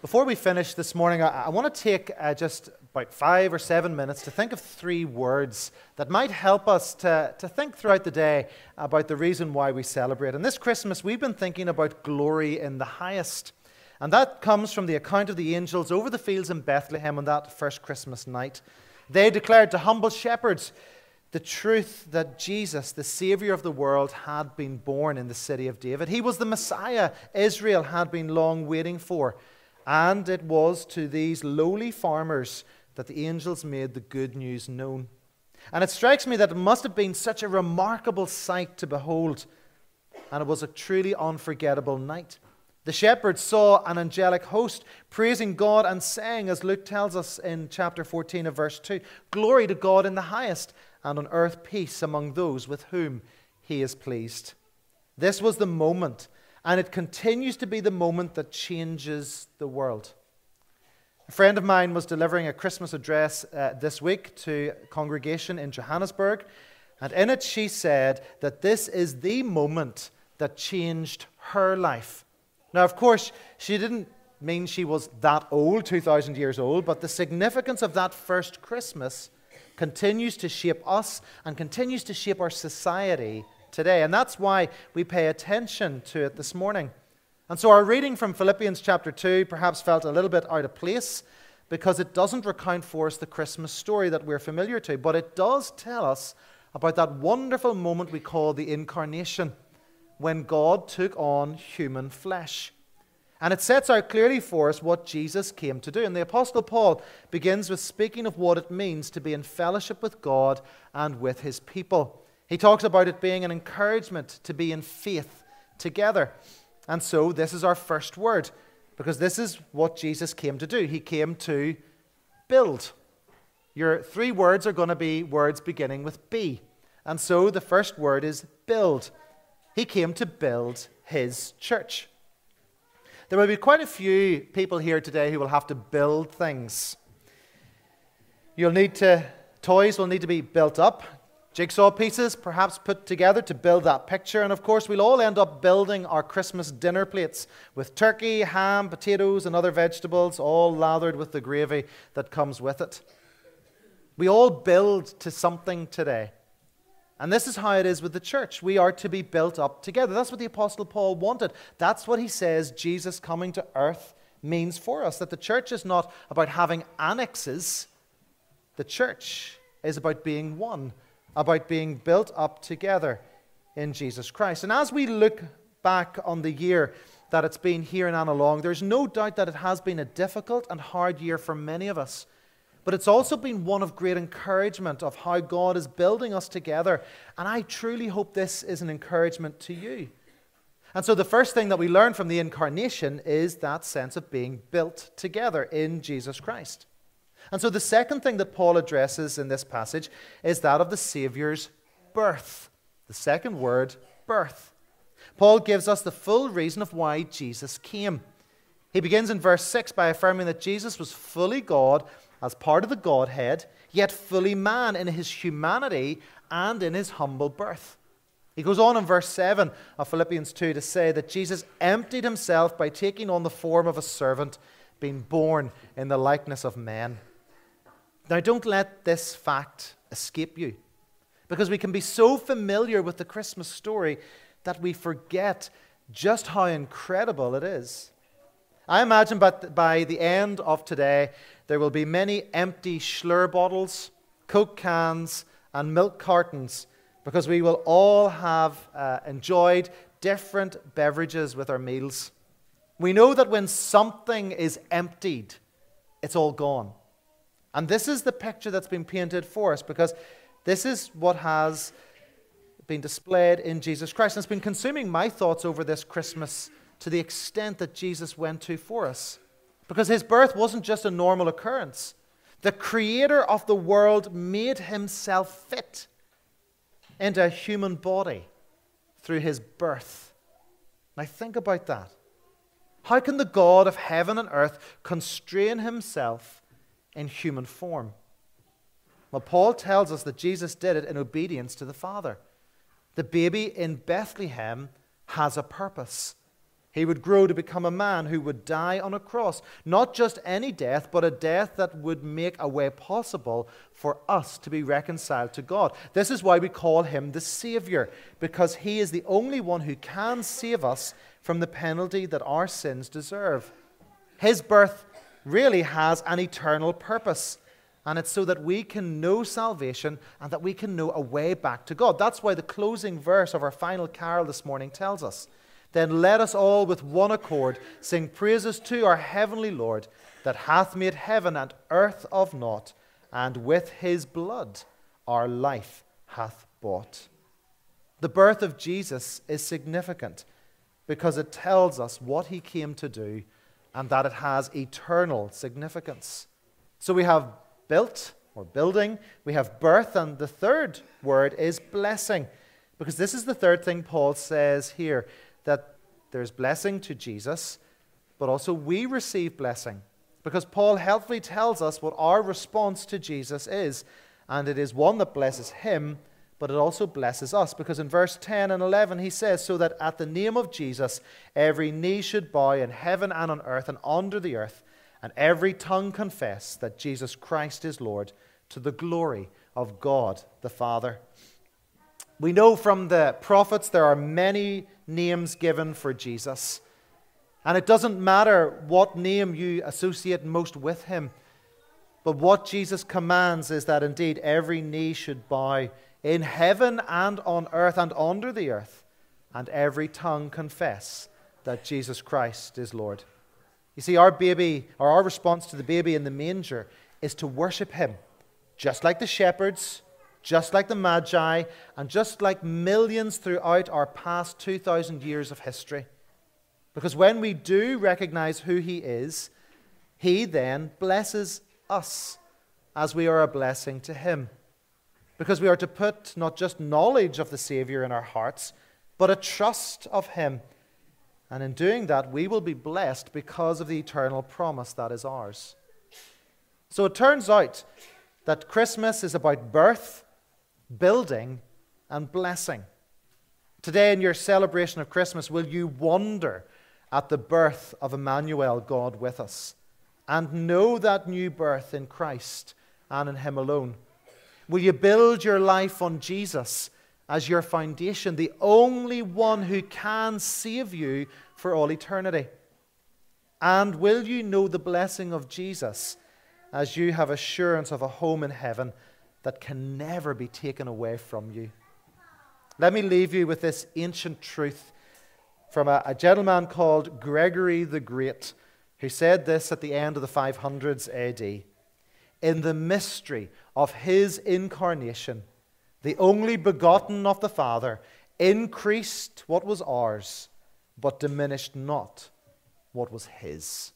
Before we finish this morning, I want to take just about 5 or 7 minutes to think of 3 words that might help us to think throughout the day about the reason why we celebrate. And this Christmas, we've been thinking about glory in the highest. And that comes from the account of the angels over the fields in Bethlehem on that first Christmas night. They declared to humble shepherds the truth that Jesus, the Savior of the world, had been born in the city of David. He was the Messiah Israel had been long waiting for. And it was to these lowly farmers that the angels made the good news known. And it strikes me that it must have been such a remarkable sight to behold. And it was a truly unforgettable night. The shepherds saw an angelic host praising God and saying, as Luke tells us in chapter 14 of verse 2, "Glory to God in the highest, and on earth peace among those with whom he is pleased." This was the moment, and it continues to be the moment that changes the world. A friend of mine was delivering a Christmas address this week to a congregation in Johannesburg, and in it she said that this is the moment that changed her life. Now, of course, she didn't mean she was that old, 2,000 years old, but the significance of that first Christmas continues to shape us and continues to shape our society today. And that's why we pay attention to it this morning. And so our reading from Philippians chapter 2 perhaps felt a little bit out of place because it doesn't recount for us the Christmas story that we're familiar to, but it does tell us about that wonderful moment we call the Incarnation, when God took on human flesh. And it sets out clearly for us what Jesus came to do. And the Apostle Paul begins with speaking of what it means to be in fellowship with God and with his people. He talks about it being an encouragement to be in faith together. And so this is our first word, because this is what Jesus came to do. He came to build. Your 3 words are going to be words beginning with B. And so the first word is build. He came to build his church. There will be quite a few people here today who will have to build things. Toys will need to be built up. Jigsaw pieces perhaps put together to build that picture. And of course, we'll all end up building our Christmas dinner plates with turkey, ham, potatoes, and other vegetables, all lathered with the gravy that comes with it. We all build to something today. And this is how it is with the church. We are to be built up together. That's what the Apostle Paul wanted. That's what he says Jesus coming to earth means for us. That the church is not about having annexes. The church is about being one, about being built up together in Jesus Christ. And as we look back on the year that it's been here in Annalong, there's no doubt that it has been a difficult and hard year for many of us. But it's also been one of great encouragement of how God is building us together. And I truly hope this is an encouragement to you. And so the first thing that we learn from the Incarnation is that sense of being built together in Jesus Christ. And so the second thing that Paul addresses in this passage is that of the Savior's birth. The second word, birth. Paul gives us the full reason of why Jesus came. He begins in verse 6 by affirming that Jesus was fully God as part of the Godhead, yet fully man in his humanity and in his humble birth. He goes on in verse 7 of Philippians 2 to say that Jesus emptied himself by taking on the form of a servant, being born in the likeness of men. Now, don't let this fact escape you, because we can be so familiar with the Christmas story that we forget just how incredible it is. I imagine by the end of today, there will be many empty Schlur bottles, Coke cans, and milk cartons, because we will all have enjoyed different beverages with our meals. We know that when something is emptied, it's all gone. And this is the picture that's been painted for us, because this is what has been displayed in Jesus Christ. And it's been consuming my thoughts over this Christmas to the extent that Jesus went to for us. Because his birth wasn't just a normal occurrence. The creator of the world made himself fit into a human body through his birth. Now think about that. How can the God of heaven and earth constrain himself in human form? Well, Paul tells us that Jesus did it in obedience to the Father. The baby in Bethlehem has a purpose. He would grow to become a man who would die on a cross. Not just any death, but a death that would make a way possible for us to be reconciled to God. This is why we call him the Savior, because he is the only one who can save us from the penalty that our sins deserve. His birth really has an eternal purpose, and it's so that we can know salvation and that we can know a way back to God. That's why the closing verse of our final carol this morning tells us, "Then let us all with one accord sing praises to our heavenly Lord, that hath made heaven and earth of naught, and with his blood our life hath bought." The birth of Jesus is significant because it tells us what he came to do and that it has eternal significance. So we have built or building, we have birth, and the third word is blessing, because this is the third thing Paul says here, that there's blessing to Jesus, but also we receive blessing, because Paul helpfully tells us what our response to Jesus is, and it is one that blesses him, but it also blesses us, because in verse 10 and 11 he says, "So that at the name of Jesus every knee should bow in heaven and on earth and under the earth, and every tongue confess that Jesus Christ is Lord, to the glory of God the Father." We know from the prophets there are many names given for Jesus. And it doesn't matter what name you associate most with him. But what Jesus commands is that indeed every knee should bow in heaven and on earth and under the earth, and every tongue confess that Jesus Christ is Lord. You see, our baby, or our response to the baby in the manger, is to worship him, just like the shepherds, just like the Magi, and just like millions throughout our past 2,000 years of history. Because when we do recognize who he is, he then blesses us as we are a blessing to him. Because we are to put not just knowledge of the Savior in our hearts, but a trust of him. And in doing that, we will be blessed because of the eternal promise that is ours. So it turns out that Christmas is about birth, building, and blessing. Today in your celebration of Christmas, will you wonder at the birth of Emmanuel, God with us, and know that new birth in Christ and in him alone? Will you build your life on Jesus as your foundation, the only one who can save you for all eternity? And will you know the blessing of Jesus as you have assurance of a home in heaven that can never be taken away from you? Let me leave you with this ancient truth from a gentleman called Gregory the Great, who said this at the end of the 500s AD. "In the mystery of his incarnation, the only begotten of the Father increased what was ours, but diminished not what was his."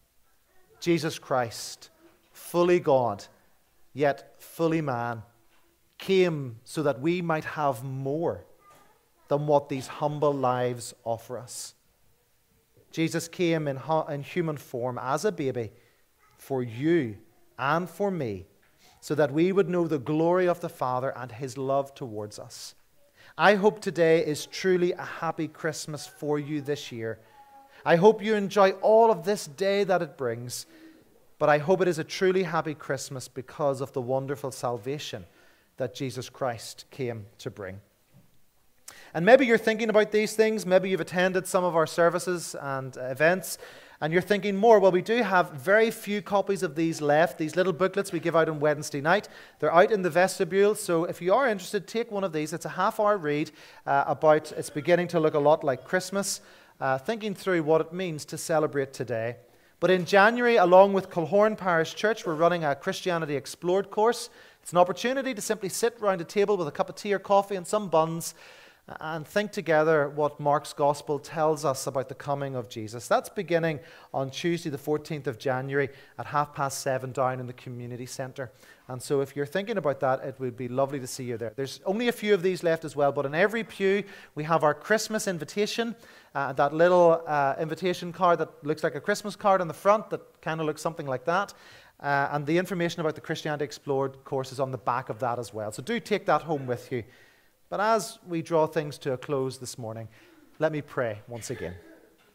Jesus Christ, fully God, yet fully man, came so that we might have more than what these humble lives offer us. Jesus came in human form as a baby for you and for me, so that we would know the glory of the Father and his love towards us. I hope today is truly a happy Christmas for you this year. I hope you enjoy all of this day that it brings, but I hope it is a truly happy Christmas because of the wonderful salvation that Jesus Christ came to bring. And maybe you're thinking about these things. Maybe you've attended some of our services and events, and you're thinking more. Well, we do have very few copies of these left, these little booklets we give out on Wednesday night. They're out in the vestibule, so if you are interested, take one of these. It's a half-hour read about it's beginning to look a lot like Christmas, thinking through what it means to celebrate today. But in January, along with Culhorn Parish Church, we're running a Christianity Explored course. It's an opportunity to simply sit around a table with a cup of tea or coffee and some buns and think together what Mark's Gospel tells us about the coming of Jesus. That's beginning on Tuesday, the 14th of January at 7:30 down in the community centre. And so if you're thinking about that, it would be lovely to see you there. There's only a few of these left as well, but in every pew we have our Christmas invitation, that little invitation card that looks like a Christmas card on the front that kind of looks something like that. And the information about the Christianity Explored course is on the back of that as well. So do take that home with you. But as we draw things to a close this morning, let me pray once again.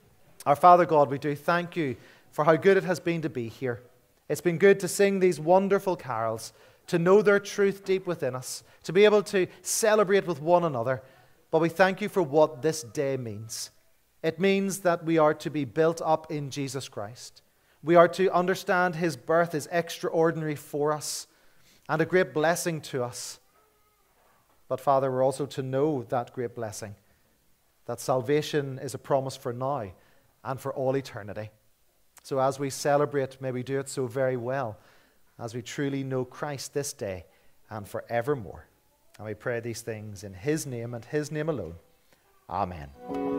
Our Father God, we do thank you for how good it has been to be here. It's been good to sing these wonderful carols, to know their truth deep within us, to be able to celebrate with one another. But we thank you for what this day means. It means that we are to be built up in Jesus Christ. We are to understand his birth is extraordinary for us and a great blessing to us. But Father, we're also to know that great blessing, that salvation is a promise for now and for all eternity. So as we celebrate, may we do it so very well, as we truly know Christ this day and forevermore. And we pray these things in his name and his name alone. Amen.